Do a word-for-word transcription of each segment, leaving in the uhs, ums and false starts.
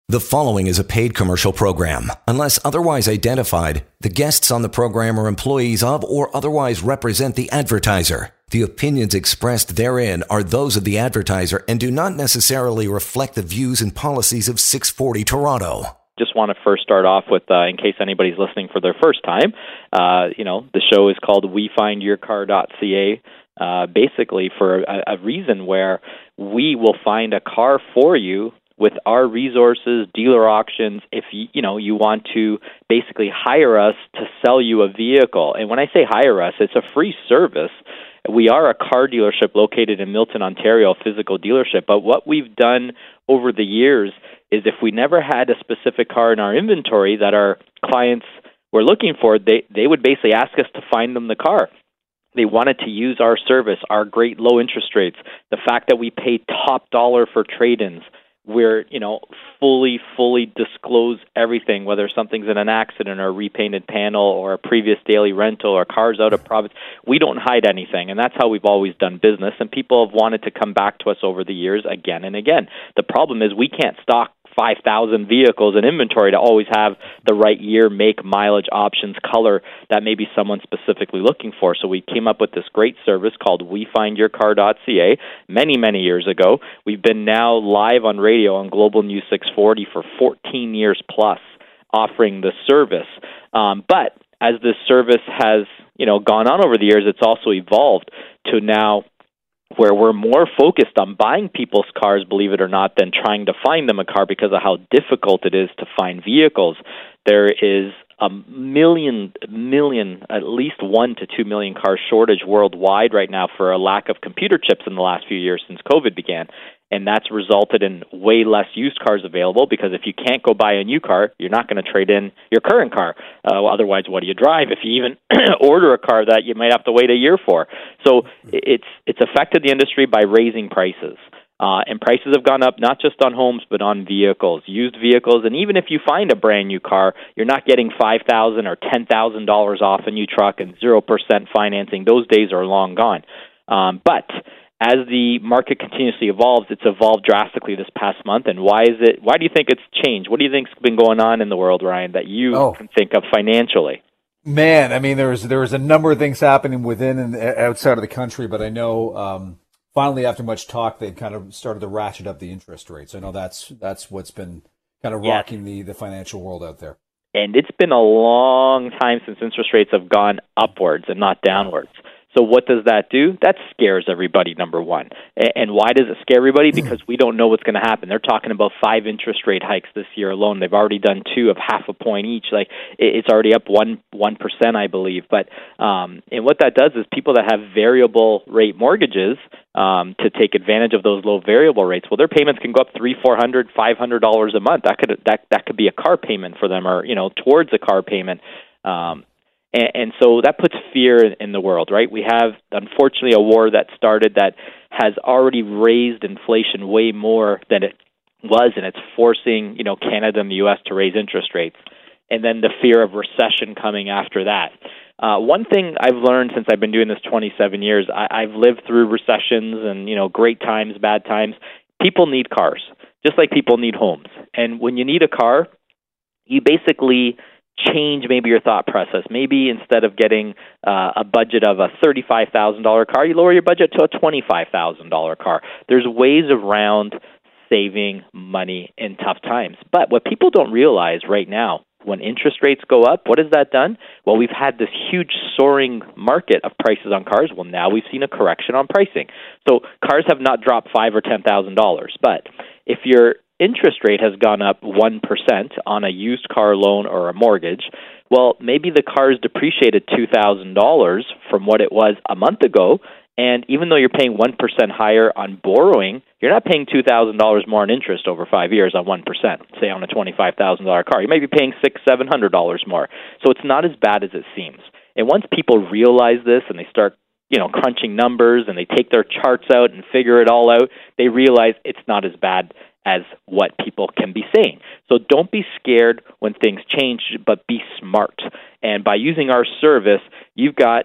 The following is a paid commercial program. Unless otherwise identified, the guests on the program are employees of or otherwise represent the advertiser. The opinions expressed therein are those of the advertiser and do not necessarily reflect the views and policies of six forty Toronto. Just want to first start off with, uh, in case anybody's listening for their first time, uh, you know, the show is called we find your car dot c a, uh, basically for a, a reason where we will find a car for you with our resources, dealer auctions, if you, you know, you want to basically hire us to sell you a vehicle. And when I say hire us, it's a free service. We are a car dealership located in Milton, Ontario, a physical dealership. But what we've done over the years is if we never had a specific car in our inventory that our clients were looking for, they, they would basically ask us to find them the car. They wanted to use our service, our great low interest rates, the fact that we pay top dollar for trade-ins. We're, you know, fully, fully disclose everything, whether something's in an accident or a repainted panel or a previous daily rental or cars out of province. We don't hide anything, and that's how we've always done business, and people have wanted to come back to us over the years again and again. The problem is we can't stock five thousand vehicles in inventory to always have the right year, make, mileage, options, color that maybe someone's specifically looking for. So we came up with this great service called we find your car dot c a many, many years ago. We've been now live on radio on Global News six forty for fourteen years plus offering the service. Um, but as this service has, you know, gone on over the years, it's also evolved to now where we're more focused on buying people's cars, believe it or not, than trying to find them a car because of how difficult it is to find vehicles. There is a million, million, at least one to two million car shortage worldwide right now for a lack of computer chips in the last few years since COVID began. And that's resulted in way less used cars available because if you can't go buy a new car, you're not going to trade in your current car. Uh, well, otherwise, what do you drive if you even order a car that you might have to wait a year for? So it's it's affected the industry by raising prices. Uh, and prices have gone up not just on homes, but on vehicles, used vehicles. And even if you find a brand new car, you're not getting five thousand dollars or ten thousand dollars off a new truck and zero percent financing. Those days are long gone. Um, but as the market continuously evolves, it's evolved drastically this past month. And why is it? Why do you think it's changed? What do you think's been going on in the world, Ryan, that you oh. can think of financially? Man, I mean, there's there's a number of things happening within and outside of the country, but I know um, finally, after much talk, they've kind of started to ratchet up the interest rates. I know that's that's what's been kind of rocking yes. the, the financial world out there. And it's been a long time since interest rates have gone upwards and not downwards. So what does that do? That scares everybody, number one. And why does it scare everybody? Because we don't know what's going to happen. They're talking about five interest rate hikes this year alone. They've already done two of half a point each. Like it's already up one one percent, I believe. But um, and what that does is people that have variable rate mortgages um, to take advantage of those low variable rates. Well, their payments can go up three, four hundred, five hundred dollars a month. That could that that could be a car payment for them, or you know, towards a car payment. Um, And, and so that puts fear in, in the world, right? We have, unfortunately, a war that started that has already raised inflation way more than it was, and it's forcing, you know, Canada and the U S to raise interest rates. And then the fear of recession coming after that. Uh, one thing I've learned since I've been doing this twenty-seven years, I, I've lived through recessions and, you know, great times, bad times. People need cars, just like people need homes. And when you need a car, you basically change maybe your thought process. Maybe instead of getting uh, a budget of a thirty-five thousand dollars car, you lower your budget to a twenty-five thousand dollars car. There's ways around saving money in tough times. But what people don't realize right now, when interest rates go up, what has that done? Well, we've had this huge soaring market of prices on cars. Well, now we've seen a correction on pricing. So cars have not dropped five thousand dollars or ten thousand dollars. But if you're interest rate has gone up one percent on a used car loan or a mortgage, well, maybe the car is depreciated two thousand dollars from what it was a month ago, and even though you're paying one percent higher on borrowing, you're not paying two thousand dollars more in interest over five years on one percent, say on a twenty-five thousand dollars car. You may be paying six hundred dollars, seven hundred dollars more. So it's not as bad as it seems. And once people realize this and they start you know, crunching numbers and they take their charts out and figure it all out, they realize it's not as bad as what people can be saying. So don't be scared when things change, but be smart. And by using our service, you've got, you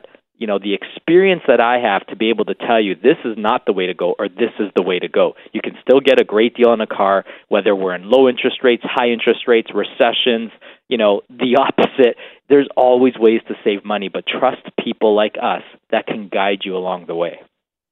you know, the experience that I have to be able to tell you this is not the way to go or this is the way to go. You can still get a great deal on a car, whether we're in low interest rates, high interest rates, recessions, you know, the opposite. There's always ways to save money, but trust people like us that can guide you along the way.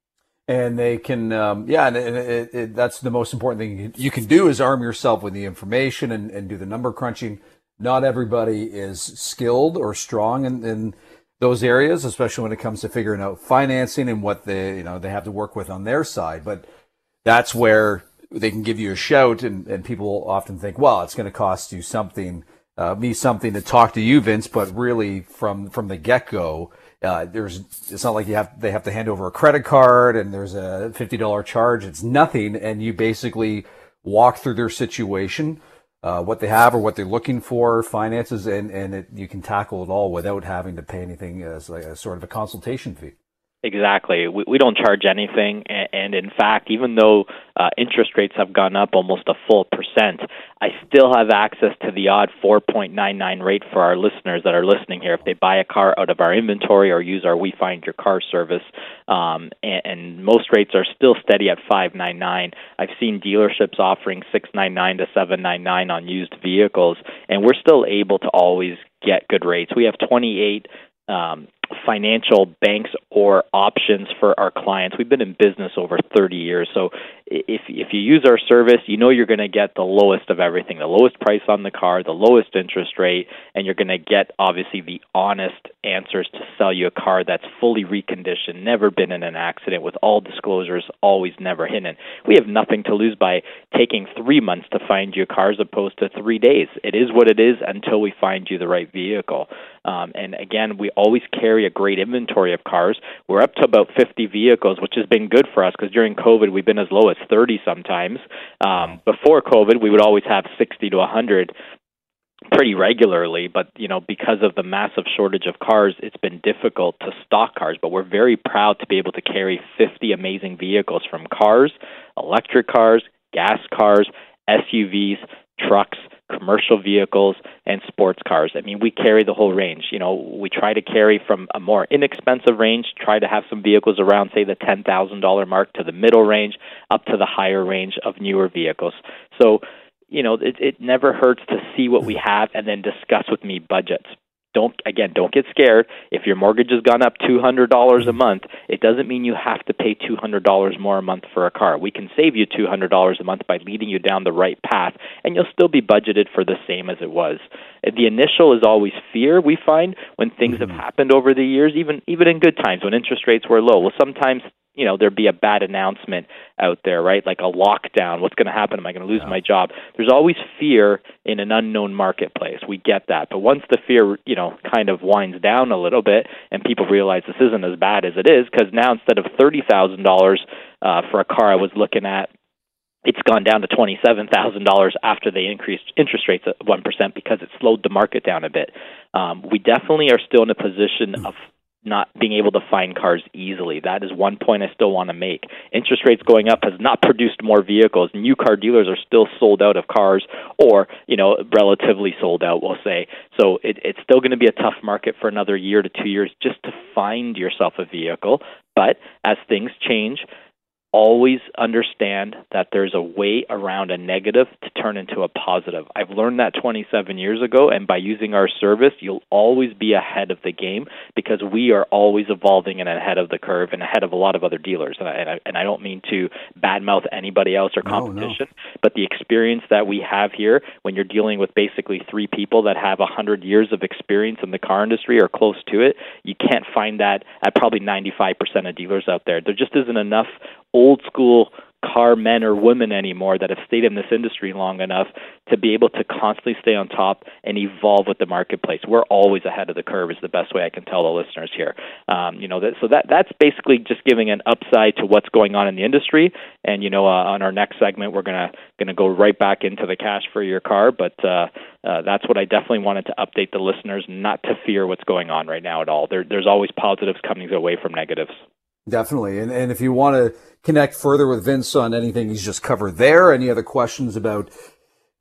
And they can, um, yeah, and it, it, it, that's the most important thing you can do is arm yourself with the information and, and do the number crunching. Not everybody is skilled or strong in, in those areas, especially when it comes to figuring out financing and what they, you know, they have to work with on their side. But that's where they can give you a shout, and, and people often think, well, it's going to cost you something, uh, me something to talk to you, Vince. But really, from from the get go, uh, there's it's not like you have they have to hand over a credit card and there's a fifty dollars charge. It's nothing, and you basically walk through their situation. Uh, what they have or what they're looking for, finances, and, and it, you can tackle it all without having to pay anything as like a sort of a consultation fee. Exactly. We, we don't charge anything, and, and in fact, even though uh, interest rates have gone up almost a full percent, I still have access to the odd four point nine nine rate for our listeners that are listening here. If they buy a car out of our inventory or use our We Find Your Car service, um, and, and most rates are still steady at five ninety-nine. I've seen dealerships offering six ninety-nine to seven ninety-nine on used vehicles, and we're still able to always get good rates. We have twenty-eight um, financial banks or options for our clients. We've been in business over thirty years, so if if you use our service, you know you're going to get the lowest of everything, the lowest price on the car, the lowest interest rate, and you're going to get, obviously, the honest answers to sell you a car that's fully reconditioned, never been in an accident, with all disclosures, always never hidden. We have nothing to lose by taking three months to find you a car as opposed to three days. It is what it is until we find you the right vehicle. Um, and again, we always carry a great inventory of cars. We're up to about fifty vehicles, which has been good for us because during COVID, we've been as low as thirty sometimes. Um, before COVID, we would always have sixty to one hundred pretty regularly, but you know, because of the massive shortage of cars, it's been difficult to stock cars. But we're very proud to be able to carry fifty amazing vehicles, from cars, electric cars, gas cars, S U Vs, trucks, commercial vehicles, and sports cars. I mean, we carry the whole range. You know, we try to carry from a more inexpensive range, try to have some vehicles around, say, the ten thousand dollars mark, to the middle range, up to the higher range of newer vehicles. So, you know, it, it never hurts to see what we have and then discuss with me budgets. Don't, again, don't get scared. If your mortgage has gone up two hundred dollars a month, it doesn't mean you have to pay two hundred dollars more a month for a car. We can save you two hundred dollars a month by leading you down the right path, and you'll still be budgeted for the same as it was. The initial is always fear, we find, when things mm-hmm. have happened over the years, even even in good times, when interest rates were low. Well, sometimes, you know, there'd be a bad announcement out there, right? Like a lockdown. What's going to happen? Am I going to lose yeah. my job? There's always fear in an unknown marketplace. We get that. But once the fear, you know, kind of winds down a little bit and people realize this isn't as bad as it is, because now instead of thirty thousand dollars uh, for a car I was looking at, it's gone down to twenty-seven thousand dollars after they increased interest rates at one percent because it slowed the market down a bit. Um, we definitely are still in a position of not being able to find cars easily. That is one point I still want to make. Interest rates going up has not produced more vehicles. New car dealers are still sold out of cars, or, you know, relatively sold out, we'll say. So it, it's still going to be a tough market for another year to two years just to find yourself a vehicle. But as things change, always understand that there's a way around a negative to turn into a positive. I've learned that twenty-seven years ago, and by using our service, you'll always be ahead of the game because we are always evolving and ahead of the curve and ahead of a lot of other dealers. And I, and I, and I don't mean to badmouth anybody else or competition, no, no. but the experience that we have here, when you're dealing with basically three people that have one hundred years of experience in the car industry or close to it, you can't find that at probably ninety-five percent of dealers out there. There just isn't enough old school car men or women anymore that have stayed in this industry long enough to be able to constantly stay on top and evolve with the marketplace. We're always ahead of the curve is the best way I can tell the listeners here. Um, you know, that, so that that's basically just giving an upside to what's going on in the industry. And, you know, uh, on our next segment, we're going to going to go right back into the cash for your car. But uh, uh, that's what I definitely wanted to update the listeners, not to fear what's going on right now at all. There, there's always positives coming away from negatives. Definitely. And and if you want to connect further with Vince on anything he's just covered there, any other questions about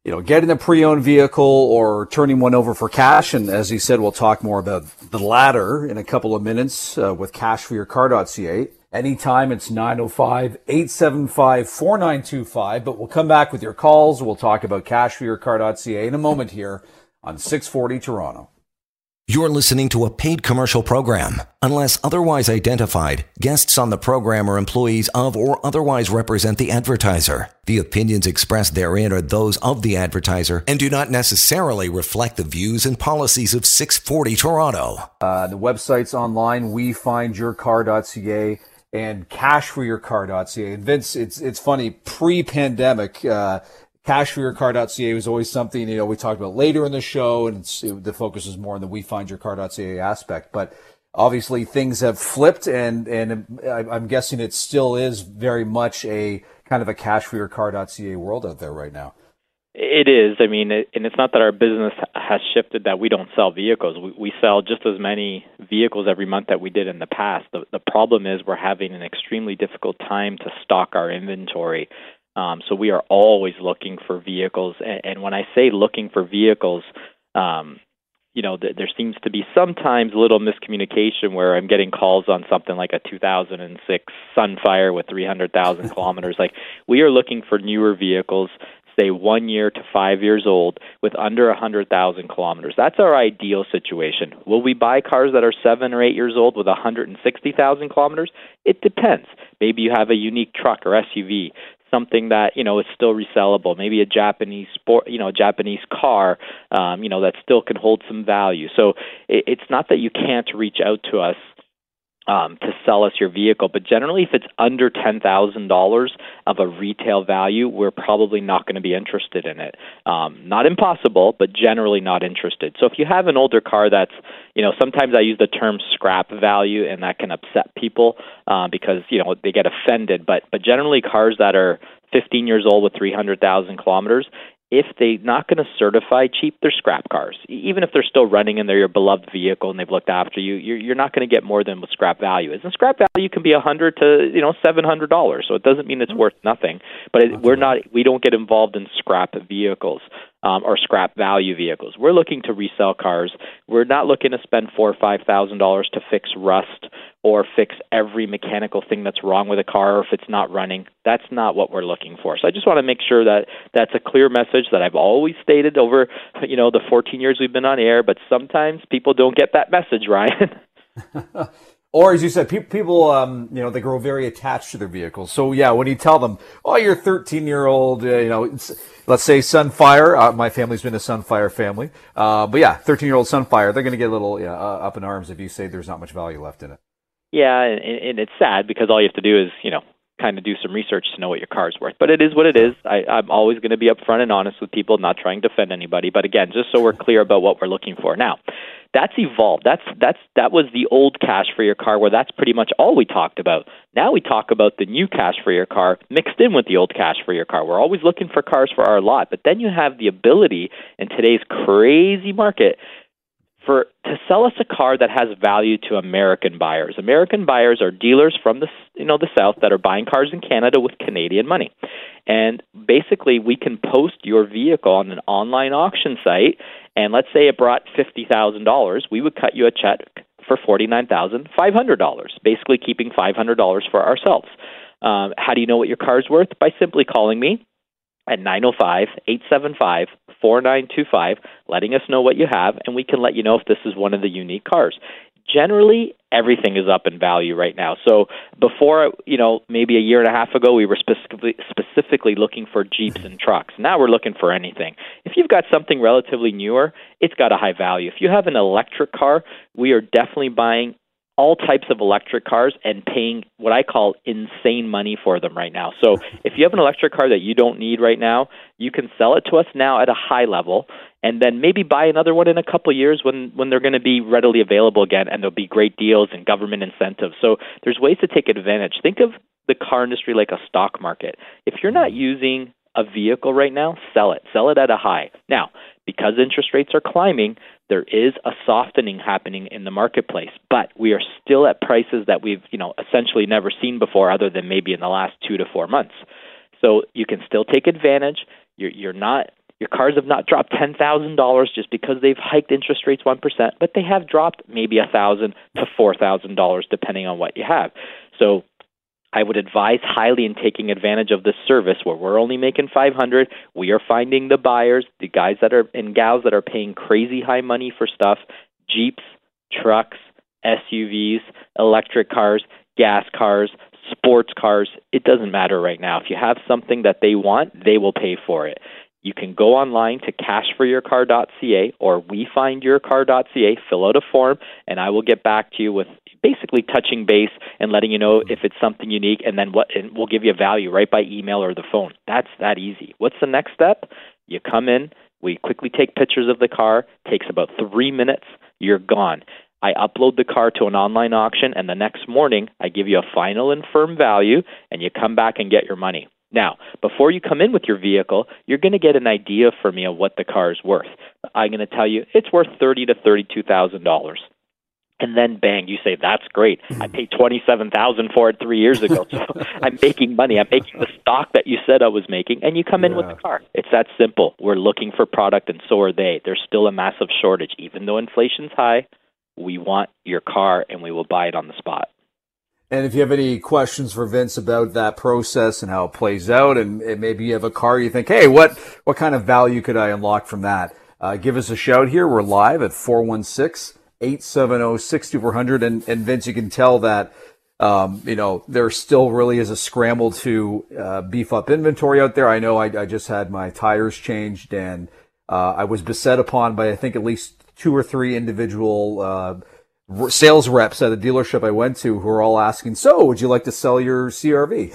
you know, getting a pre-owned vehicle or turning one over for cash. And as he said, we'll talk more about the latter in a couple of minutes uh, with cash for your car dot c a. Anytime, it's nine oh five, eight seven five, four nine two five. But we'll come back with your calls. We'll talk about cash for your car dot c a in a moment here on six forty Toronto. You're listening to a paid commercial program. Unless otherwise identified, guests on the program are employees of or otherwise represent the advertiser. The opinions expressed therein are those of the advertiser and do not necessarily reflect the views and policies of six forty Toronto. Uh, the website's online, we find your car dot c a and cash for your car dot c a. And Vince, it's it's funny, pre-pandemic, uh, cash for your car dot c a was always something, you know, we talked about later in the show, and it's, it, the focus is more on the we find your car dot c a aspect. But obviously things have flipped, and, and I'm guessing it still is very much a kind of a cash for your car dot c a world out there right now. It is. I mean, it, and it's not that our business has shifted that we don't sell vehicles. We, we sell just as many vehicles every month that we did in the past. The, the problem is we're having an extremely difficult time to stock our inventory. Um, so we are always looking for vehicles. And, and when I say looking for vehicles, um, you know, th- there seems to be sometimes a little miscommunication where I'm getting calls on something like a two thousand six Sunfire with three hundred thousand kilometers. Like, we are looking for newer vehicles, say one year to five years old with under one hundred thousand kilometers. That's our ideal situation. Will we buy cars that are seven or eight years old with one hundred sixty thousand kilometers? It depends. Maybe you have a unique truck or S U V, something that, you know, is still resellable, maybe a Japanese sport, you know, a Japanese car, um, you know, that still can hold some value. So it, it's not that you can't reach out to us um, to sell us your vehicle, but generally if it's under ten thousand dollars of a retail value, we're probably not going to be interested in it. Um, not impossible, but generally not interested. So if you have an older car that's, you know, sometimes I use the term scrap value, and that can upset people uh, because, you know, they get offended. But but generally cars that are fifteen years old with three hundred thousand kilometers, if they're not going to certify cheap, they're scrap cars. Even if they're still running and they're your beloved vehicle and they've looked after you, you're, you're not going to get more than what scrap value is. And scrap value can be one hundred to, you know, seven hundred dollars. So it doesn't mean it's worth nothing. But it, we're not, we don't get involved in scrap vehicles. Um, or scrap value vehicles. We're looking to resell cars. We're not looking to spend four or five thousand dollars to fix rust or fix every mechanical thing that's wrong with a car, or if it's not running. That's not what we're looking for. So I just want to make sure that that's a clear message that I've always stated over, you know, the fourteen years we've been on air. But sometimes people don't get that message, Ryan. Or, as you said, pe- people, um, you know, they grow very attached to their vehicles. So, yeah, when you tell them, oh, you're a thirteen-year-old, uh, you know, it's, let's say Sunfire. Uh, my family's been a Sunfire family. Uh, but, yeah, thirteen-year-old Sunfire, they're going to get a little yeah, uh, up in arms if you say there's not much value left in it. Yeah, and, and it's sad because all you have to do is, you know, kind of do some research to know what your car's worth. But it is what it is. I, I'm always going to be upfront and honest with people, not trying to offend anybody. But, again, just so we're clear about what we're looking for. Now, that's evolved. That's that's that was the old cash for your car, where that's pretty much all we talked about. Now we talk about the new cash for your car mixed in with the old cash for your car. We're always looking for cars for our lot, but then you have the ability in today's crazy market for to sell us a car that has value to American buyers. American buyers are dealers from the you know the South that are buying cars in Canada with Canadian money. And basically, we can post your vehicle on an online auction site, and let's say it brought fifty thousand dollars, we would cut you a check for forty-nine thousand five hundred dollars, basically keeping five hundred dollars for ourselves. Um, how do you know what your car's worth? By simply calling me at nine oh five, eight seven five, four nine two five, letting us know what you have, and we can let you know if this is one of the unique cars. Generally, everything is up in value right now. So before, you know, maybe a year and a half ago, we were specifically specifically looking for Jeeps and trucks. Now we're looking for anything. If you've got something relatively newer, it's got a high value. If you have an electric car, we are definitely buying all types of electric cars and paying what I call insane money for them right now. So if you have an electric car that you don't need right now, you can sell it to us now at a high level, and then maybe buy another one in a couple of years when, when they're going to be readily available again, and there'll be great deals and government incentives. So there's ways to take advantage. Think of the car industry like a stock market. If you're not using a vehicle right now, sell it. Sell it at a high. Now, because interest rates are climbing, there is a softening happening in the marketplace, but we are still at prices that we've, you know, essentially never seen before, other than maybe in the last two to four months. So you can still take advantage. You're, you're not, Your cars have not dropped ten thousand dollars just because they've hiked interest rates one percent, but they have dropped maybe one thousand dollars to four thousand dollars depending on what you have. So I would advise highly in taking advantage of this service where we're only making five hundred dollars. We are finding the buyers, the guys that are and gals that are paying crazy high money for stuff, Jeeps, trucks, S U Vs, electric cars, gas cars, sports cars. It doesn't matter right now. If you have something that they want, they will pay for it. You can go online to cash for your car dot c a or we find your car dot c a, fill out a form, and I will get back to you with basically touching base and letting you know if it's something unique, and then what, and we'll give you a value right by email or the phone. That's that easy. What's the next step? You come in, we quickly take pictures of the car, takes about three minutes, you're gone. I upload the car to an online auction, and the next morning I give you a final and firm value, and you come back and get your money. Now, before you come in with your vehicle, you're going to get an idea from me of what the car is worth. I'm going to tell you it's worth thirty thousand to thirty-two thousand dollars. And then, bang, you say, that's great. I paid twenty-seven thousand dollars for it three years ago. So I'm making money. I'm making the stock that you said I was making, and you come in yeah. with the car. It's that simple. We're looking for product, and so are they. There's still a massive shortage. Even though inflation's high, we want your car, and we will buy it on the spot. And if you have any questions for Vince about that process and how it plays out, and, and maybe you have a car you think, hey, what, what kind of value could I unlock from that? Uh, give us a shout here. We're live at four one six, eight seven zero, six four zero zero. And, and Vince, you can tell that, um, you know, there still really is a scramble to uh, beef up inventory out there. I know I, I just had my tires changed, and uh, I was beset upon by, I think, at least two or three individual uh sales reps at a dealership I went to who are all asking, so would you like to sell your C R V?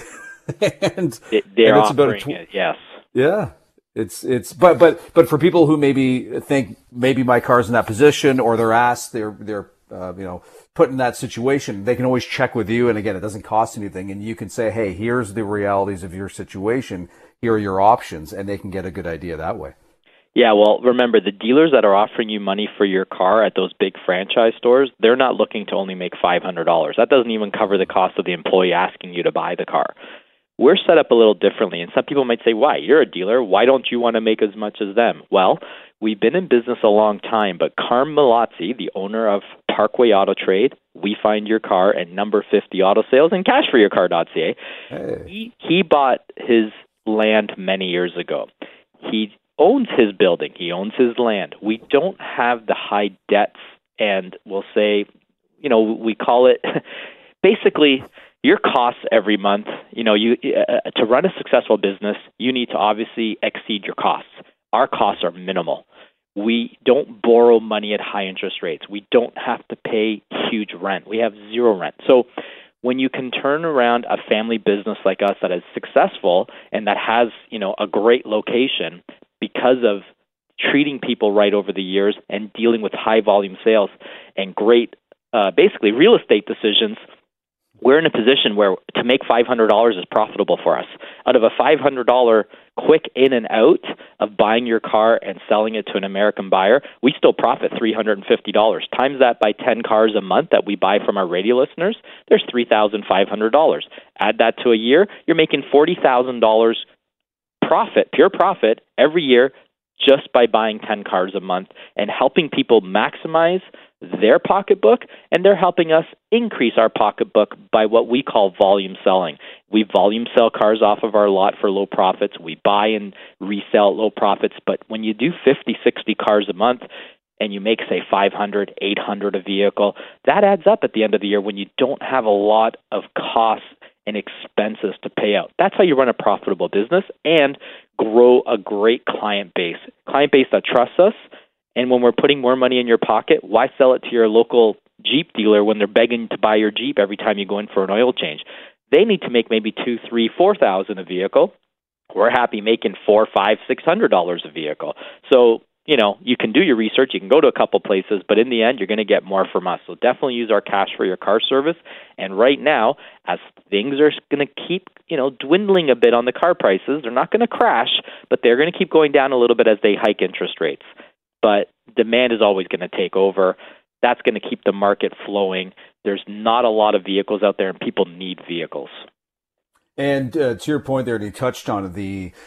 and they're and it's offering about a tw- it, yes. Yeah. It's, it's, but, but, but for people who maybe think maybe my car's in that position, or they're asked, they're, they're, uh, you know, put in that situation, they can always check with you. And again, it doesn't cost anything. And you can say, hey, here's the realities of your situation. Here are your options. And they can get a good idea that way. Yeah, well, remember, the dealers that are offering you money for your car at those big franchise stores, they're not looking to only make five hundred dollars. That doesn't even cover the cost of the employee asking you to buy the car. We're set up a little differently, and some people might say, why? You're a dealer. Why don't you want to make as much as them? Well, we've been in business a long time, but Carm Malazzi, the owner of Parkway Auto Trade, We Find Your Car, and Number fifty Auto Sales, and cash for your car dot c a, hey. he, he bought his land many years ago. He owns his building. He owns his land. We don't have the high debts, and we'll say, you know, we call it basically your costs every month. You know, you uh, to run a successful business, you need to obviously exceed your costs. Our costs are minimal. We don't borrow money at high interest rates. We don't have to pay huge rent. We have zero rent. So when you can turn around a family business like us that is successful and that has, you know, a great location, because of treating people right over the years and dealing with high volume sales and great, uh, basically real estate decisions, we're in a position where to make five hundred dollars is profitable for us. Out of a five hundred dollars quick in and out of buying your car and selling it to an American buyer, we still profit three hundred fifty dollars. Times that by ten cars a month that we buy from our radio listeners, there's three thousand five hundred dollars. Add that to a year, you're making forty thousand dollars profit, pure profit, every year just by buying ten cars a month and helping people maximize their pocketbook, and they're helping us increase our pocketbook by what we call volume selling. We volume sell cars off of our lot for low profits. We buy and resell at low profits, but when you do fifty, sixty cars a month and you make, say, five hundred, eight hundred a vehicle, that adds up at the end of the year when you don't have a lot of costs and expenses to pay out. That's how you run a profitable business and grow a great client base. Client base that trusts us, and when we're putting more money in your pocket, why sell it to your local Jeep dealer when they're begging to buy your Jeep every time you go in for an oil change? They need to make maybe two, three, four thousand a vehicle. We're happy making four, five, six hundred dollars a vehicle. So, you know, you can do your research, you can go to a couple places, but in the end, you're going to get more from us. So definitely use our cash for your car service. And right now, as things are going to keep, you know, dwindling a bit on the car prices, they're not going to crash, but they're going to keep going down a little bit as they hike interest rates. But demand is always going to take over. That's going to keep the market flowing. There's not a lot of vehicles out there, and people need vehicles. And uh, to your point there, and you touched on the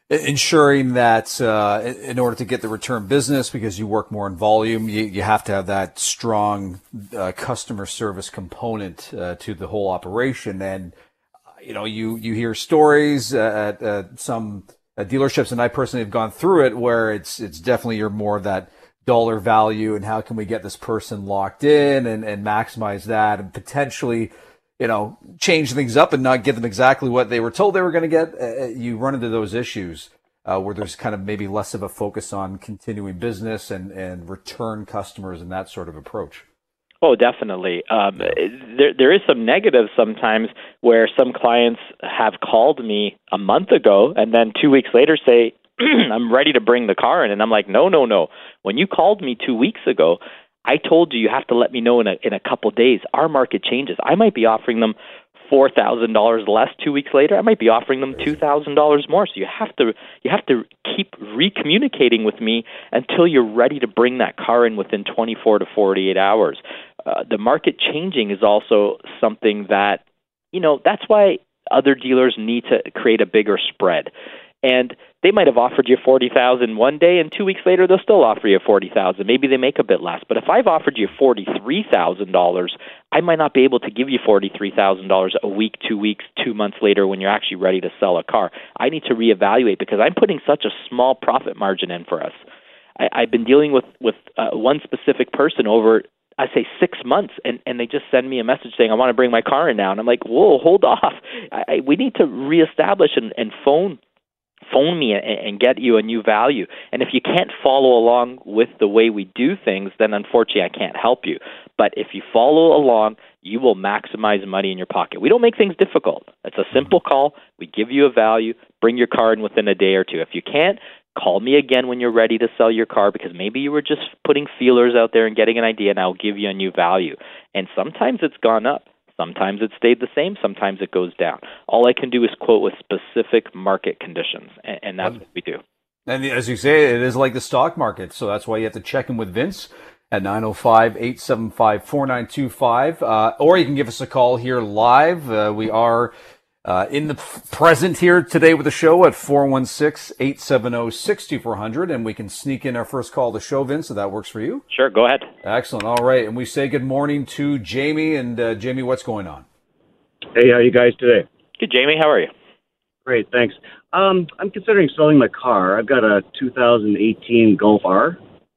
ensuring that uh, in order to get the return business, because you work more in volume, you, you have to have that strong uh, customer service component uh, to the whole operation. And, you know, you, you hear stories at uh, some uh, dealerships, and I personally have gone through it, where it's it's definitely you're more of that dollar value and how can we get this person locked in and, and maximize that and potentially, you know, change things up and not give them exactly what they were told they were going to get. Uh, you run into those issues uh, where there's kind of maybe less of a focus on continuing business and, and return customers and that sort of approach. Oh, definitely. Um, there, there is some negatives sometimes where some clients have called me a month ago and then two weeks later say, I'm ready to bring the car in. And I'm like, no, no, no. When you called me two weeks ago, I told you you have to let me know in a in a couple days. Our market changes. I might be offering them four thousand dollars less two weeks later. I might be offering them two thousand dollars more. So you have to you have to keep recommunicating with me until you're ready to bring that car in within twenty-four to forty-eight hours. Uh, the market changing is also something that, you know, that's why other dealers need to create a bigger spread. And they might have offered you forty thousand dollars one day, and two weeks later they'll still offer you forty thousand dollars. Maybe they make a bit less. But if I've offered you forty-three thousand dollars, I might not be able to give you forty-three thousand dollars a week, two weeks, two months later when you're actually ready to sell a car. I need to reevaluate because I'm putting such a small profit margin in for us. I, I've been dealing with, with uh, one specific person over, I say, six months, and, and they just send me a message saying, I want to bring my car in now. And I'm like, whoa, hold off. I, I, we need to reestablish and, and phone phone me and, and get you a new value. And if you can't follow along with the way we do things, then unfortunately I can't help you. But if you follow along, you will maximize money in your pocket. We don't make things difficult. It's a simple call. We give you a value. Bring your car in within a day or two. If you can't, call me again when you're ready to sell your car because maybe you were just putting feelers out there and getting an idea, and I'll give you a new value. And sometimes it's gone up. Sometimes it stayed the same. Sometimes it goes down. All I can do is quote with specific market conditions, and, and that's what we do. And as you say, it is like the stock market, so that's why you have to check in with Vince at nine oh five, eight seven five, four nine two five, uh, or you can give us a call here live. Uh, we are uh, in the present here today with the show at four one six, eight seven zero, six two four zero zero, and we can sneak in our first call of the show, Vince, if that works for you. Sure, go ahead. Excellent. All right, and we say good morning to Jamie. And uh, Jamie, what's going on? Hey, how are you guys today? Good, Jamie. How are you? Great, thanks. Um, I'm considering selling my car. I've got a two thousand eighteen Golf R,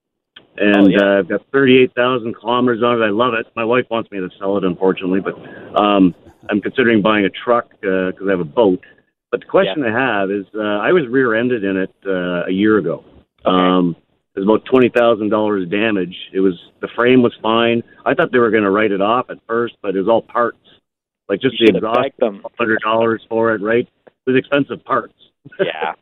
and oh, yeah. uh, I've got thirty-eight thousand kilometers on it. I love it. My wife wants me to sell it, unfortunately, but um, I'm considering buying a truck because uh, I have a boat. But the question yeah. I have is uh, I was rear-ended in it uh, a year ago. Okay. Um, there's about twenty thousand dollars damage. It was the frame was fine. I thought they were going to write it off at first, but it was all parts. Like just you the exhaust, them. one hundred dollars for it, right? It was expensive parts. Yeah.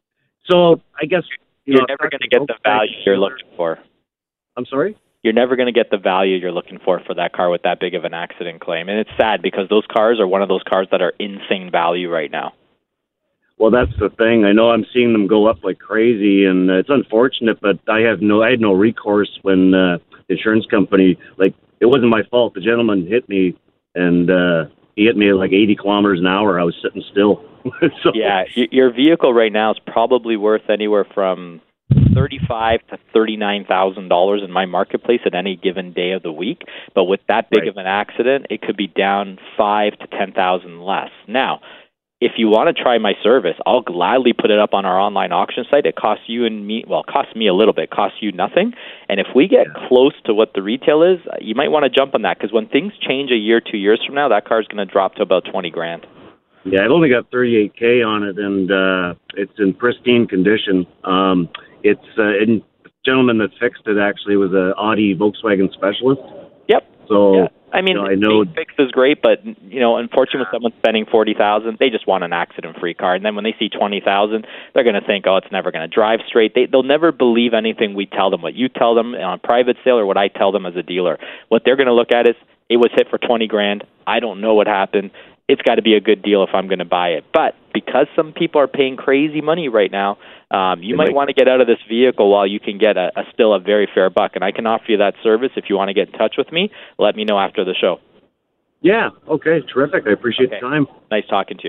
So I guess you you're know, never going to get the value you're looking for. I'm sorry? You're never going to get the value you're looking for for that car with that big of an accident claim. And it's sad because those cars are one of those cars that are insane value right now. Well, that's the thing. I know I'm seeing them go up like crazy, and uh, it's unfortunate, but I have no, I had no recourse when uh, the insurance company, like, it wasn't my fault. The gentleman hit me, and uh, he hit me at like eighty kilometers an hour. I was sitting still. so, yeah, your vehicle right now is probably worth anywhere from thirty-five to thirty-nine thousand dollars in my marketplace at any given day of the week. But with that big right. of an accident, it could be down five to ten thousand less. Now, if you want to try my service, I'll gladly put it up on our online auction site. It costs you and me, well, it costs me a little bit, costs you nothing. And if we get yeah. close to what the retail is, you might want to jump on that because when things change a year, two years from now, that car is going to drop to about twenty grand. Yeah, I've only got thirty-eight K on it, and uh, it's in pristine condition. Um, it's uh, and the gentleman that fixed it actually was an Audi Volkswagen specialist. Yep. So. Yeah. I mean, you know, I know fix is great, but you know, unfortunately, with someone spending forty thousand, they just want an accident-free car, and then when they see twenty thousand, they're going to think, "Oh, it's never going to drive straight." They they'll never believe anything we tell them, what you tell them on private sale, or what I tell them as a dealer. What they're going to look at is, it was hit for twenty grand. I don't know what happened. It's got to be a good deal if I'm going to buy it. But because some people are paying crazy money right now, um, you might want to get out of this vehicle while you can get a, a still a very fair buck. And I can offer you that service. If you want to get in touch with me, let me know after the show. Yeah, okay, terrific. I appreciate okay. the time. Nice talking to you.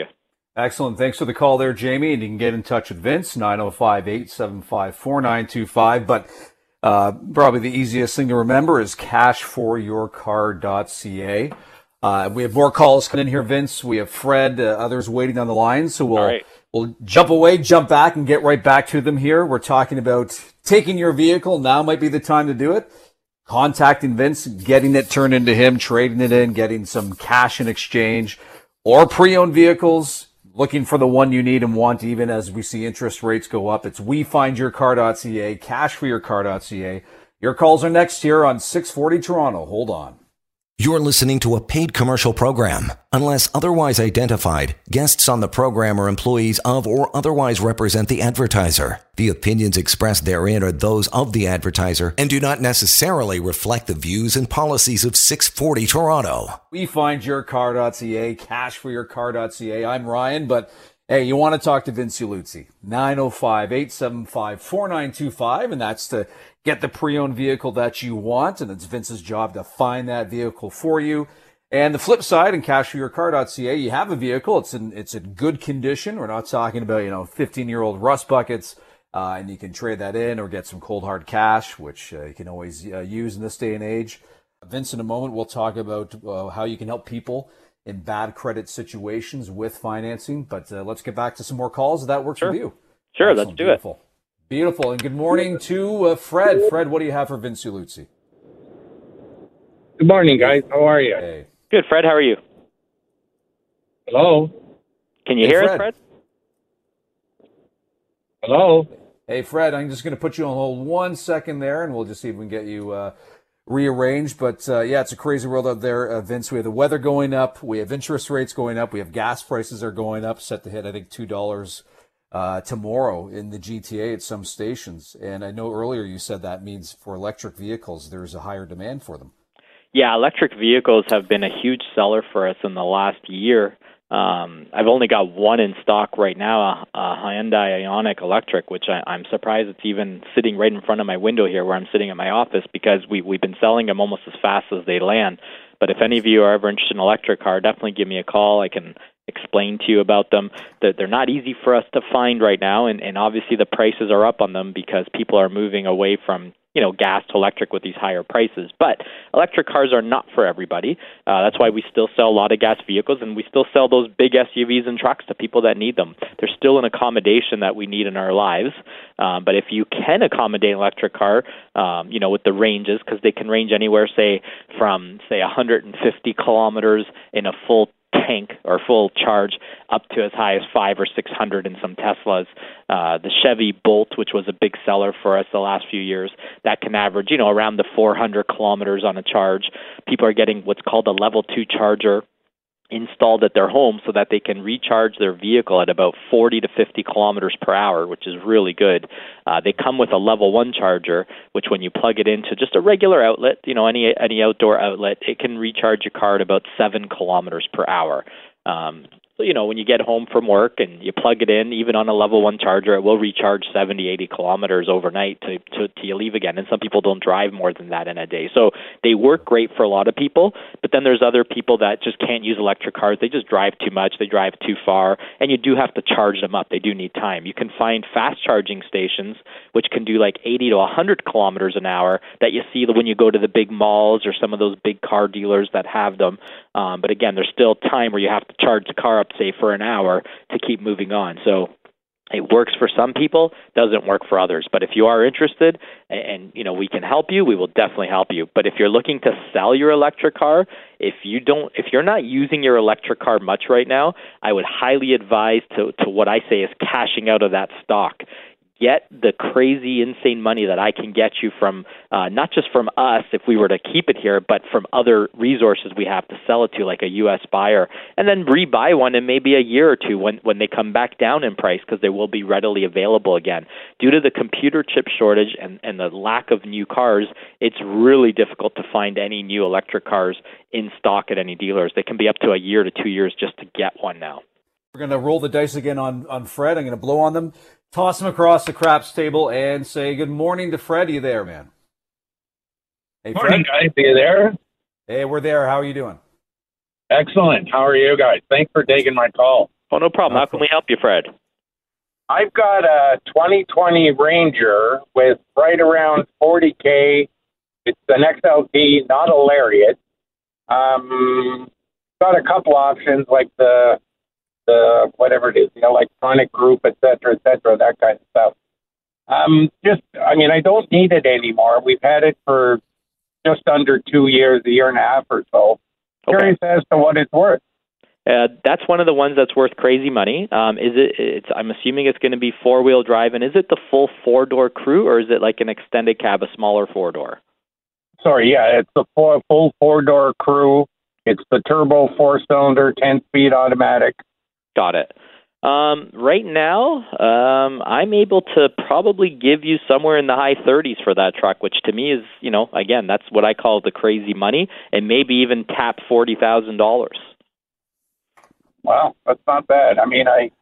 Excellent. Thanks for the call there, Jamie. And you can get in touch with Vince, nine oh five, eight seven five, four nine two five. But uh, probably the easiest thing to remember is cash for your car dot c a. Uh, we have more calls coming in here, Vince. We have Fred, uh, others waiting on the line. So we'll, right. we'll jump away, jump back, and get right back to them here. We're talking about taking your vehicle. Now might be the time to do it. Contacting Vince, getting it turned into him, trading it in, getting some cash in exchange, or pre-owned vehicles. Looking for the one you need and want, even as we see interest rates go up. It's we find your car dot c a, cash for your car dot c a. Your calls are next here on six forty Toronto. Hold on. You're listening to a paid commercial program. Unless otherwise identified, guests on the program are employees of or otherwise represent the advertiser. The opinions expressed therein are those of the advertiser and do not necessarily reflect the views and policies of six forty Toronto. We find your car dot c a, cash for your car dot c a. I'm Ryan, but hey, you want to talk to Vince Iuluzzi. nine oh five, eight seven five, four nine two five, and that's to get the pre-owned vehicle that you want, and it's Vince's job to find that vehicle for you. And the flip side, in cash for your car dot c a, you have a vehicle. It's in it's in good condition. We're not talking about, you know, fifteen-year-old rust buckets, uh, and you can trade that in or get some cold hard cash, which uh, you can always uh, use in this day and age. Vince, in a moment, we'll talk about uh, how you can help people in bad credit situations with financing. But uh, let's get back to some more calls if that works sure. for you. Sure, Excellent. Let's do Beautiful. it. Beautiful. And good morning to uh, Fred. Fred, what do you have for Vince Iuluzzi? Good morning, guys. How are you? Hey. Good, Fred. How are you? Hello? Can you hey, hear Fred. us, Fred? Hello? Hey, Fred, I'm just going to put you on hold one second there, and we'll just see if we can get you uh, rearranged. But, uh, yeah, it's a crazy world out there, uh, Vince. We have the weather going up. We have interest rates going up. We have gas prices are going up, set to hit, I think, two dollars uh, tomorrow in the G T A at some stations. And I know earlier you said that means for electric vehicles, there's a higher demand for them. Yeah, electric vehicles have been a huge seller for us in the last year. Um, I've only got one in stock right now, a, a Hyundai Ioniq Electric, which I, I'm surprised it's even sitting right in front of my window here where I'm sitting at my office, because we, we've been selling them almost as fast as they land. But if any of you are ever interested in an electric car, definitely give me a call. I can explain to you about them. That they're not easy for us to find right now, and, and obviously the prices are up on them because people are moving away from, you know, gas to electric with these higher prices. But electric cars are not for everybody. Uh, that's why we still sell a lot of gas vehicles, and we still sell those big S U Vs and trucks to people that need them. There's still an accommodation that we need in our lives. Um, but if you can accommodate an electric car, um, you know, with the ranges, because they can range anywhere, say, from, say, one hundred fifty kilometers in a full tank or full charge up to as high as five or six hundred in some Teslas. Uh, the Chevy Bolt, which was a big seller for us the last few years, that can average, you know, around the four hundred kilometers on a charge. People are getting what's called a level two charger installed at their home so that they can recharge their vehicle at about forty to fifty kilometers per hour, which is really good. Uh, they come with a level one charger, which when you plug it into just a regular outlet, you know, any any outdoor outlet, it can recharge your car at about seven kilometers per hour. Um, so, you know, when you get home from work and you plug it in, even on a level one charger, it will recharge seventy, eighty kilometers overnight to, to, to you leave again. And some people don't drive more than that in a day. So they work great for a lot of people, but then there's other people that just can't use electric cars. They just drive too much. They drive too far, and you do have to charge them up. They do need time. You can find fast charging stations, which can do like eighty to one hundred kilometers an hour that you see when you go to the big malls or some of those big car dealers that have them. Um, but again, there's still time where you have to charge the car up, say, for an hour to keep moving on. So it works for some people, doesn't work for others. But if you are interested and, and, you know, we can help you, we will definitely help you. But if you're looking to sell your electric car, if you don't, if you're not using your electric car much right now, I would highly advise to, to what I say is cashing out of that stock. Get the crazy, insane money that I can get you from, uh, not just from us if we were to keep it here, but from other resources we have to sell it to, like a U S buyer, and then rebuy one in maybe a year or two when, when they come back down in price, because they will be readily available again. Due to the computer chip shortage and, and the lack of new cars, it's really difficult to find any new electric cars in stock at any dealers. They can be up to a year to two years just to get one now. We're going to roll the dice again on, on Fred. I'm going to blow on them, toss him across the craps table, and say good morning to Fred. Are you there, man? Hey, morning, Fred? guys. Are you there? Hey, we're there. How are you doing? Excellent. How are you guys? Thanks for taking my call. Oh, no problem. How can we help you, Fred? I've got a twenty twenty Ranger with right around forty K. It's an X L T, not a Lariat. Um, got a couple options like the the whatever it is, the electronic group, et cetera, et cetera, that kind of stuff. Um, just, I mean, I don't need it anymore. We've had it for just under two years, a year and a half or so. Okay. Curious as to what it's worth. Uh, that's one of the ones that's worth crazy money. Um, is it? It's, I'm assuming it's going to be four-wheel drive, and is it the full four-door crew, or is it like an extended cab, a smaller four-door? Sorry, yeah, it's the full, full four-door crew. It's the turbo four-cylinder, ten-speed automatic. Got it. Um, right now, um, I'm able to probably give you somewhere in the high thirties for that truck, which to me is, you know, again, that's what I call the crazy money, and maybe even tap forty thousand dollars. Wow, that's not bad. I mean, I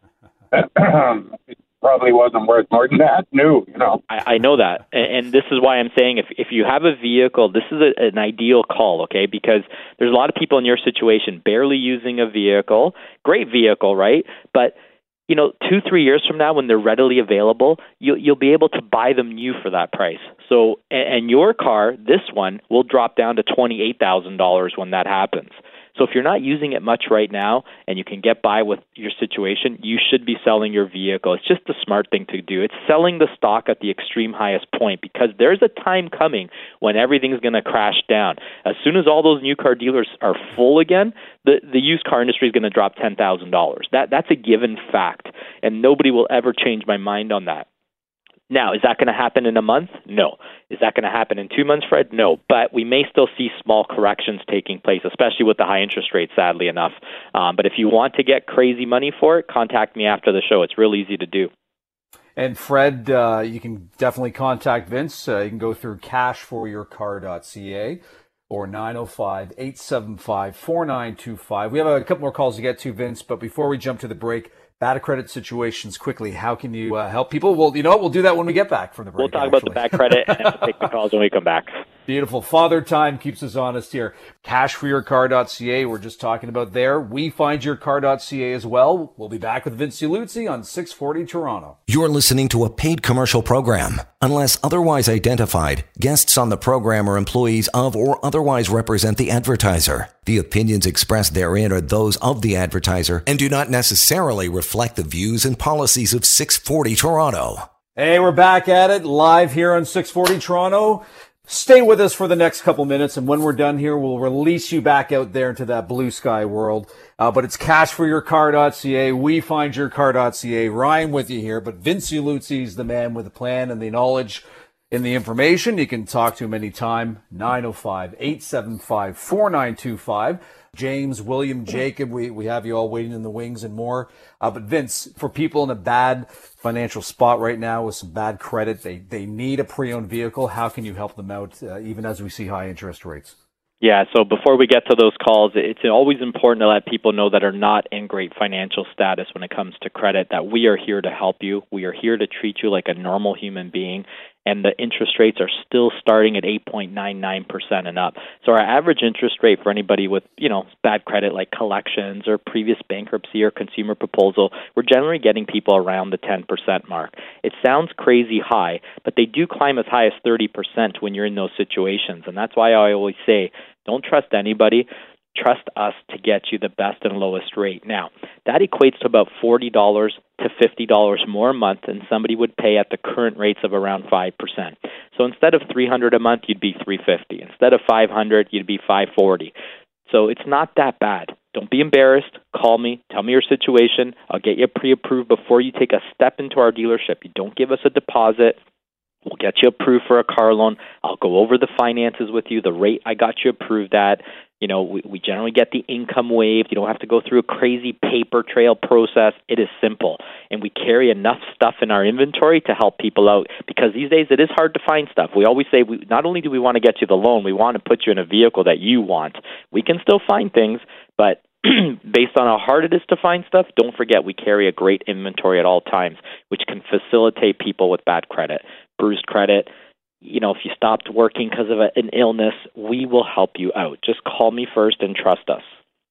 it probably wasn't worth more than that. No, you know. I, I know that, and, and this is why I'm saying if if you have a vehicle, this is a, an ideal call, okay? Because there's a lot of people in your situation barely using a vehicle. Great vehicle, right? But you know, two, three years from now, when they're readily available, you'll you'll be able to buy them new for that price. So, and, and your car, this one, will drop down to twenty-eight thousand dollars when that happens. So if you're not using it much right now and you can get by with your situation, you should be selling your vehicle. It's just the smart thing to do. It's selling the stock at the extreme highest point because there's a time coming when everything's going to crash down. As soon as all those new car dealers are full again, the, the used car industry is going to drop ten thousand dollars. That, that's a given fact, and nobody will ever change my mind on that. Now, is that going to happen in a month? No. Is that going to happen in two months, Fred? No. But we may still see small corrections taking place, especially with the high interest rates, sadly enough. Um, but if you want to get crazy money for it, contact me after the show. It's real easy to do. And Fred, uh, you can definitely contact Vince. Uh, you can go through cash for your car dot c a or nine oh five, eight seven five, four nine two five. We have a couple more calls to get to, Vince, but before we jump to the break, bad credit situations quickly. How can you uh, help people? Well, you know what? We'll do that when we get back from the break. We'll talk actually. about the bad credit and we'll take the calls when we come back. Beautiful. Father Time keeps us honest here. cash for your car dot c a. We're just talking about there. we find your car dot c a as well. We'll be back with Vince Ieluzzi on six forty Toronto. You're listening to a paid commercial program. Unless otherwise identified, guests on the program are employees of or otherwise represent the advertiser. The opinions expressed therein are those of the advertiser and do not necessarily reflect the views and policies of six forty Toronto. Hey, we're back at it live here on six forty Toronto. Stay with us for the next couple minutes, and when we're done here, we'll release you back out there into that blue sky world. Uh, but it's cash for your car dot c a. we find your car dot c a. Ryan with you here, but Vince Ieluzzi is the man with the plan and the knowledge and the information. You can talk to him anytime, nine oh five, eight seven five, four nine two five. James, William, Jacob, we, we have you all waiting in the wings and more. Uh, but Vince, for people in a bad financial spot right now with some bad credit, they, they need a pre-owned vehicle. How can you help them out, uh, even as we see high interest rates? Yeah, so before we get to those calls, it's always important to let people know that are not in great financial status when it comes to credit that we are here to help you. We are here to treat you like a normal human being, and the interest rates are still starting at eight point nine nine percent and up. So our average interest rate for anybody with, you know, bad credit like collections or previous bankruptcy or consumer proposal, we're generally getting people around the ten percent mark. It sounds crazy high, but they do climb as high as thirty percent when you're in those situations. And that's why I always say, don't trust anybody. Trust us to get you the best and lowest rate. Now, that equates to about forty dollars to fifty dollars more a month than somebody would pay at the current rates of around five percent. So instead of three hundred dollars a month, you'd be three hundred fifty dollars. Instead of five hundred dollars, you'd be five hundred forty dollars. So it's not that bad. Don't be embarrassed. Call me. Tell me your situation. I'll get you pre-approved before you take a step into our dealership. You don't give us a deposit. We'll get you approved for a car loan. I'll go over the finances with you, the rate I got you approved at. You know, we, we generally get the income waived. You don't have to go through a crazy paper trail process. It is simple. And we carry enough stuff in our inventory to help people out because these days it is hard to find stuff. We always say we, not only do we want to get you the loan, we want to put you in a vehicle that you want. We can still find things, but based on how hard it is to find stuff, don't forget we carry a great inventory at all times, which can facilitate people with bad credit, bruised credit. You know, if you stopped working because of a, an illness, we will help you out. Just call me first and trust us.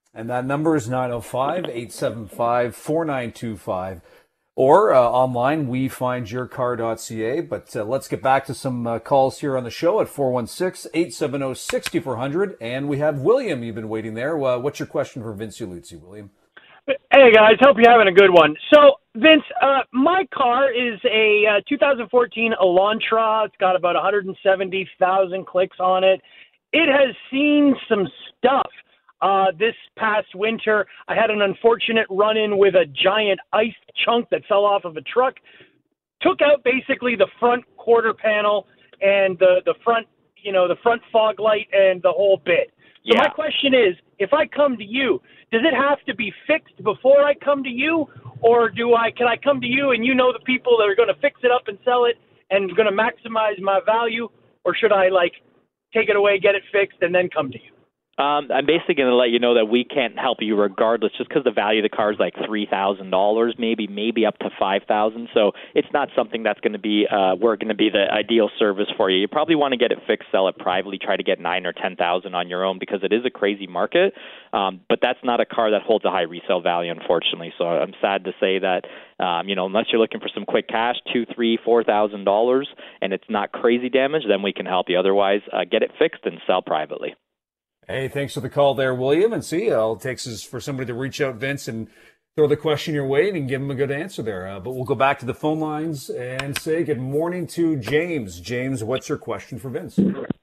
And that number is nine oh five, eight seven five, four nine two five. Or uh, online, we find your car dot c a. But uh, let's get back to some uh, calls here on the show at four one six, eight seven zero, six four zero zero. And we have William. You've been waiting there. Uh, what's your question for Vince Iuluzzi, William? Hey, guys. Hope you're having a good one. So, Vince, uh, my car is a uh, two thousand fourteen Elantra. It's got about one hundred seventy thousand clicks on it. It has seen some stuff. Uh, this past winter, I had an unfortunate run-in with a giant ice chunk that fell off of a truck, took out basically the front quarter panel and the, the front, you know, the front fog light and the whole bit. So Yeah. my question is, if I come to you, does it have to be fixed before I come to you, or do I, can I come to you and you know the people that are going to fix it up and sell it and going to maximize my value, or should I like take it away, get it fixed, and then come to you? Um, I'm basically going to let you know that we can't help you regardless, just because the value of the car is like three thousand dollars, maybe maybe up to five thousand dollars. So it's not something that's going to be uh, we're going to be the ideal service for you. You probably want to get it fixed, sell it privately, try to get nine or ten thousand on your own, because it is a crazy market. Um, but that's not a car that holds a high resale value, unfortunately. So I'm sad to say that um, you know, unless you're looking for some quick cash, two, three, four thousand dollars, and it's not crazy damage, then we can help you. Otherwise, uh, get it fixed and sell privately. Hey, thanks for the call there, William. And see, all it takes is for somebody to reach out, Vince, and throw the question your way and give him a good answer there. Uh, but we'll go back to the phone lines and say good morning to James. James, what's your question for Vince?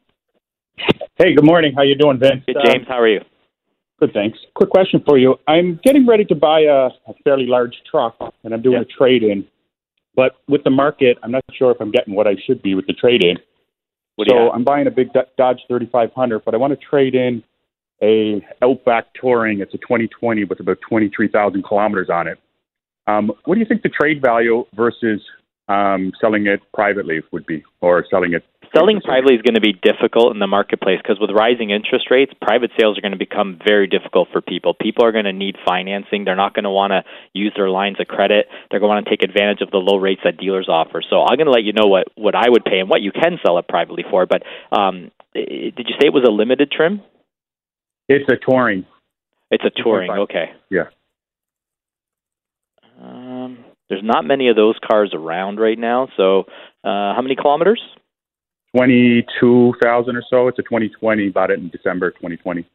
Hey, good morning. How you doing, Vince? Good, James. Uh, how are you? Good, thanks. Quick question for you. I'm getting ready to buy a, a fairly large truck, and I'm doing Yeah. a trade-in. But with the market, I'm not sure if I'm getting what I should be with the trade-in. What do you So have? I'm buying a big Do- Dodge thirty-five hundred, but I want to trade in a Outback Touring. It's a twenty twenty with about twenty-three thousand kilometers on it. Um, what do you think the trade value versus um, selling it privately would be, or selling it? Selling privately is going to be difficult in the marketplace, because with rising interest rates, private sales are going to become very difficult for people. People are going to need financing. They're not going to want to use their lines of credit. They're going to want to take advantage of the low rates that dealers offer. So I'm going to let you know what, what I would pay and what you can sell it privately for. But um, did you say it was a limited trim? It's a Touring. It's a Touring, okay. Yeah. Um, there's not many of those cars around right now. So uh, how many kilometers? twenty-two thousand or so. It's a twenty twenty. Bought it in December twenty twenty.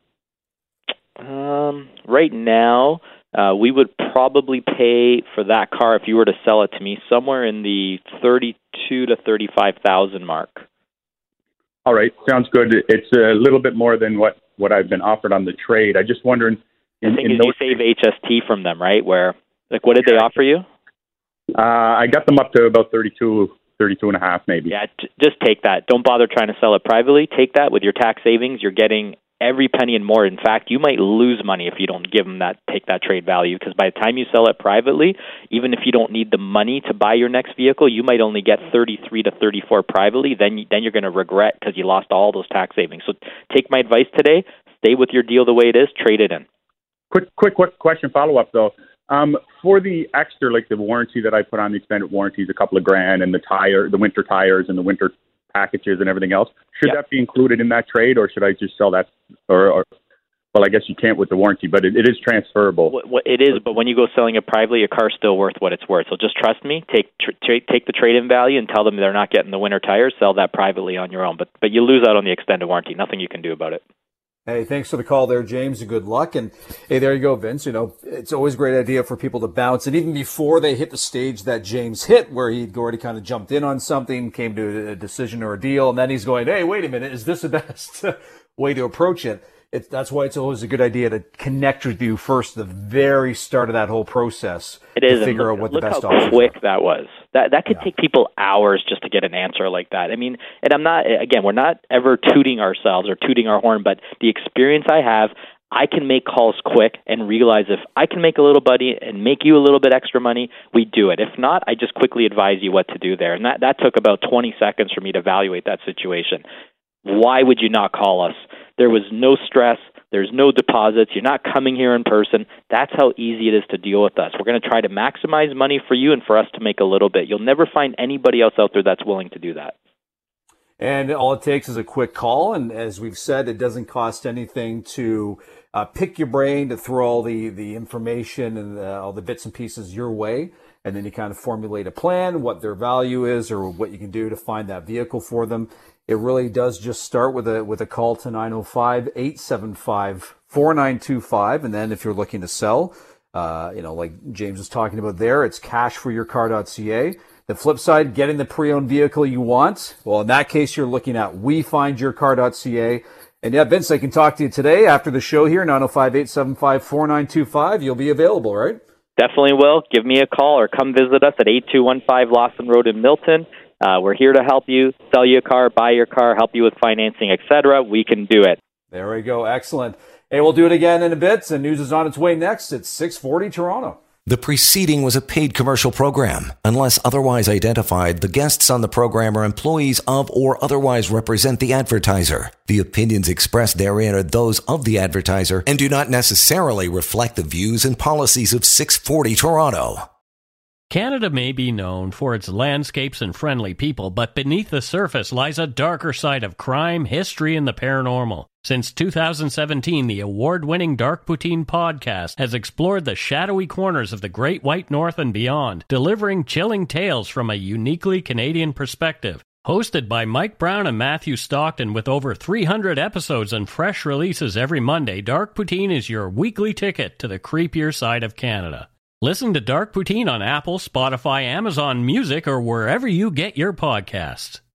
Um, right now, uh, we would probably pay for that car, if you were to sell it to me, somewhere in the thirty-two to thirty-five thousand mark. All right, sounds good. It's a little bit more than what, what I've been offered on the trade. I just wondering. In, The thing in is, those, you save H S T from them, right? Where, like, what did they offer you? uh, I got them up to about thirty-two, thirty-two and a half, maybe. Yeah, t- just take that. Don't bother trying to sell it privately. Take that with your tax savings. You're getting every penny and more. In fact, you might lose money if you don't give them that, take that trade value, because by the time you sell it privately, even if you don't need the money to buy your next vehicle, you might only get thirty-three to thirty-four privately. Then, you, then you're going to regret because you lost all those tax savings. So take my advice today. Stay with your deal the way it is. Trade it in. Quick, quick, quick question, follow-up, though. Um, for the extra, like the warranty that I put on, the extended warranties, a couple of grand, and the tire, the winter tires and the winter packages and everything else, should Yeah. that be included in that trade, or should I just sell that? Or, or well, I guess you can't with the warranty, but it, it is transferable. What, what it is, but when you go selling it privately, your car's still worth what it's worth. So just trust me. Take tr- tra- take the trade-in value and tell them they're not getting the winter tires. Sell that privately on your own. But but you lose out on the extended warranty. Nothing you can do about it. Hey, thanks for the call there, James, and good luck. And hey, there you go, Vince. You know, it's always a great idea for people to bounce. And even before they hit the stage that James hit, where he'd already kind of jumped in on something, came to a decision or a deal, and then he's going, hey, wait a minute, is this the best way to approach it? It's, that's why it's always a good idea to connect with you first at the very start of that whole process. It is. To figure look, out what look the best how options quick are. that was. That that could Yeah. take people hours just to get an answer like that. I mean, and I'm not, again, we're not ever tooting ourselves or tooting our horn, but the experience I have, I can make calls quick and realize if I can make a little money and make you a little bit extra money, we do it. If not, I just quickly advise you what to do there. And that, that took about twenty seconds for me to evaluate that situation. Why would you not call us? There was no stress. There's no deposits. You're not coming here in person. That's how easy it is to deal with us. We're going to try to maximize money for you and for us to make a little bit. You'll never find anybody else out there that's willing to do that. And all it takes is a quick call. And as we've said, it doesn't cost anything to uh, pick your brain, to throw all the, the information and the, all the bits and pieces your way. And then you kind of formulate a plan, what their value is or what you can do to find that vehicle for them. It really does just start with a with a call to nine oh five, eight seven five, four nine two five. And then if you're looking to sell, uh, you know, like James was talking about there, it's cash for your car dot c a. The flip side, getting the pre-owned vehicle you want. Well, in that case, you're looking at we find your car dot c a. And yeah, Vince, I can talk to you today after the show here, nine oh five, eight seven five, four nine two five. You'll be available, right? Definitely will. Give me a call or come visit us at eight two one five Lawson Road in Milton. Uh, we're here to help you sell your car, buy your car, help you with financing, et cetera. We can do it. There we go. Excellent. Hey, we'll do it again in a bit. And news is on its way next at six forty Toronto. The preceding was a paid commercial program. Unless otherwise identified, the guests on the program are employees of or otherwise represent the advertiser. The opinions expressed therein are those of the advertiser and do not necessarily reflect the views and policies of six forty Toronto. Canada may be known for its landscapes and friendly people, but beneath the surface lies a darker side of crime, history, and the paranormal. Since two thousand seventeen, the award-winning Dark Poutine podcast has explored the shadowy corners of the Great White North and beyond, delivering chilling tales from a uniquely Canadian perspective. Hosted by Mike Brown and Matthew Stockton with over three hundred episodes and fresh releases every Monday, Dark Poutine is your weekly ticket to the creepier side of Canada. Listen to Dark Poutine on Apple, Spotify, Amazon Music, or wherever you get your podcasts.